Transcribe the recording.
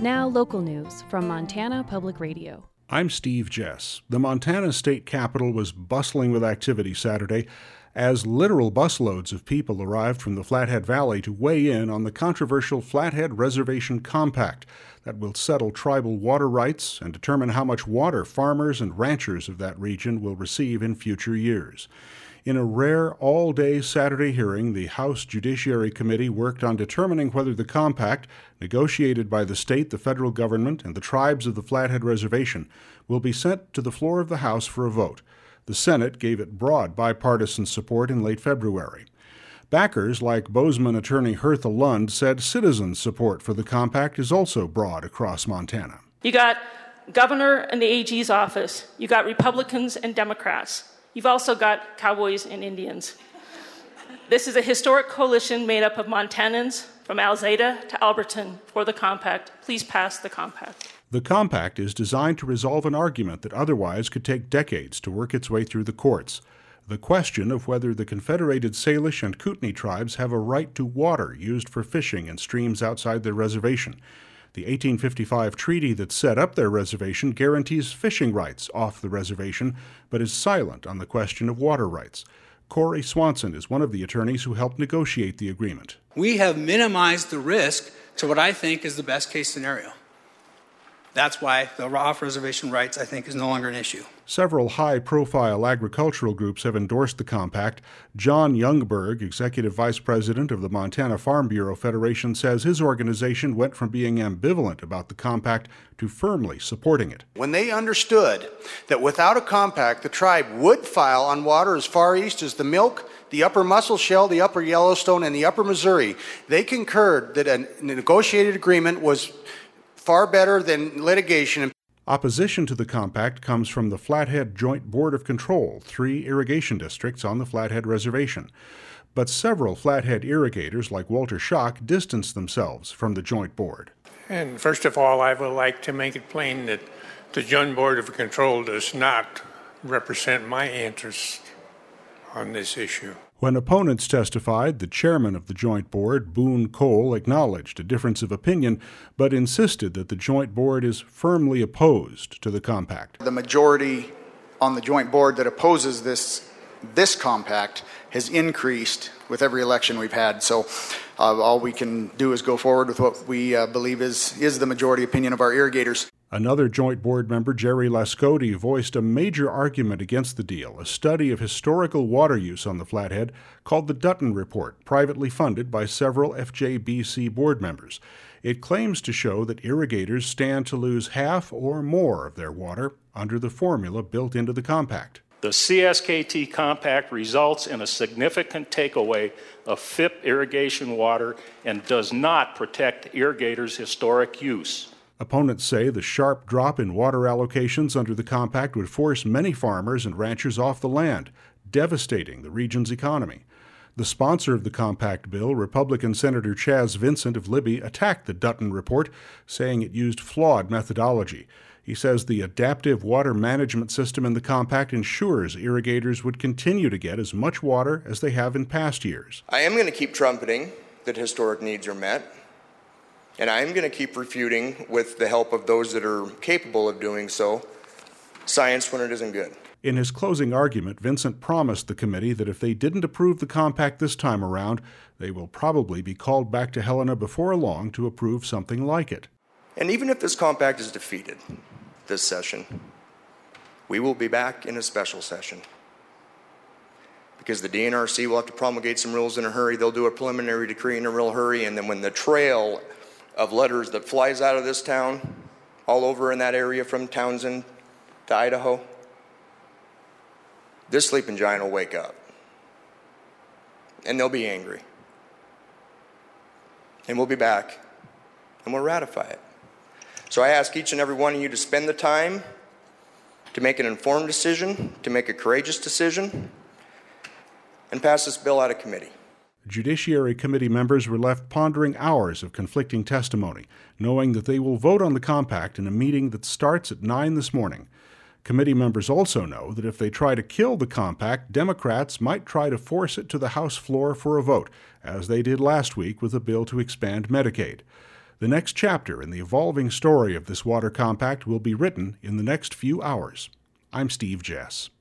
Now, local news from Montana Public Radio. I'm Steve Jess. The Montana state capitol was bustling with activity Saturday as literal busloads of people arrived from the Flathead Valley to weigh in on the controversial Flathead Reservation Compact that will settle tribal water rights and determine how much water farmers and ranchers of that region will receive in future years. In a rare all-day Saturday hearing, the House Judiciary Committee worked on determining whether the compact, negotiated by the state, the federal government, and the tribes of the Flathead Reservation, will be sent to the floor of the House for a vote. The Senate gave it broad bipartisan support in late February. Backers like Bozeman attorney Hertha Lund said citizen support for the compact is also broad across Montana. You got governor and the AG's office. You got Republicans and Democrats. You've also got cowboys and Indians. This is a historic coalition made up of Montanans from Alzada to Alberton for the compact. Please pass the compact. The compact is designed to resolve an argument that otherwise could take decades to work its way through the courts. The question of whether the Confederated Salish and Kootenai tribes have a right to water used for fishing in streams outside their reservation. The 1855 treaty that set up their reservation guarantees fishing rights off the reservation, but is silent on the question of water rights. Corey Swanson is one of the attorneys who helped negotiate the agreement. We have minimized the risk to what I think is the best case scenario. That's why the off-reservation rights, I think, is no longer an issue. Several high-profile agricultural groups have endorsed the compact. John Youngberg, Executive Vice President of the Montana Farm Bureau Federation, says his organization went from being ambivalent about the compact to firmly supporting it. When they understood that without a compact, the tribe would file on water as far east as the Milk, the Upper Musselshell, the Upper Yellowstone, and the Upper Missouri, they concurred that a negotiated agreement was far better than litigation. Opposition to the compact comes from the Flathead Joint Board of Control, 3 irrigation districts on the Flathead Reservation. But several Flathead irrigators, like Walter Schock, distanced themselves from the Joint Board. And first of all, I would like to make it plain that the Joint Board of Control does not represent my interests on this issue. When opponents testified, the chairman of the Joint Board, Boone Cole, acknowledged a difference of opinion, but insisted that the Joint Board is firmly opposed to the compact. The majority on the Joint Board that opposes this compact has increased with every election we've had. So all we can do is go forward with what we believe is the majority opinion of our irrigators. Another Joint Board member, Jerry Lascotti, voiced a major argument against the deal, a study of historical water use on the Flathead called the Dutton Report, privately funded by several FJBC board members. It claims to show that irrigators stand to lose half or more of their water under the formula built into the compact. The CSKT compact results in a significant takeaway of FIP irrigation water and does not protect irrigators' historic use. Opponents say the sharp drop in water allocations under the compact would force many farmers and ranchers off the land, devastating the region's economy. The sponsor of the compact bill, Republican Senator Chaz Vincent of Libby, attacked the Dutton Report, saying it used flawed methodology. He says the adaptive water management system in the compact ensures irrigators would continue to get as much water as they have in past years. I am going to keep trumpeting that historic needs are met. And I am going to keep refuting, with the help of those that are capable of doing so, science when it isn't good. In his closing argument, Vincent promised the committee that if they didn't approve the compact this time around, they will probably be called back to Helena before long to approve something like it. And even if this compact is defeated this session, we will be back in a special session. Because the DNRC will have to promulgate some rules in a hurry. They'll do a preliminary decree in a real hurry, and then when the trail of letters that flies out of this town, all over in that area from Townsend to Idaho, this sleeping giant will wake up. And they'll be angry. And we'll be back, and we'll ratify it. So I ask each and every one of you to spend the time to make an informed decision, to make a courageous decision, and pass this bill out of committee. Judiciary Committee members were left pondering hours of conflicting testimony, knowing that they will vote on the compact in a meeting that starts at 9 this morning. Committee members also know that if they try to kill the compact, Democrats might try to force it to the House floor for a vote, as they did last week with a bill to expand Medicaid. The next chapter in the evolving story of this water compact will be written in the next few hours. I'm Steve Jess.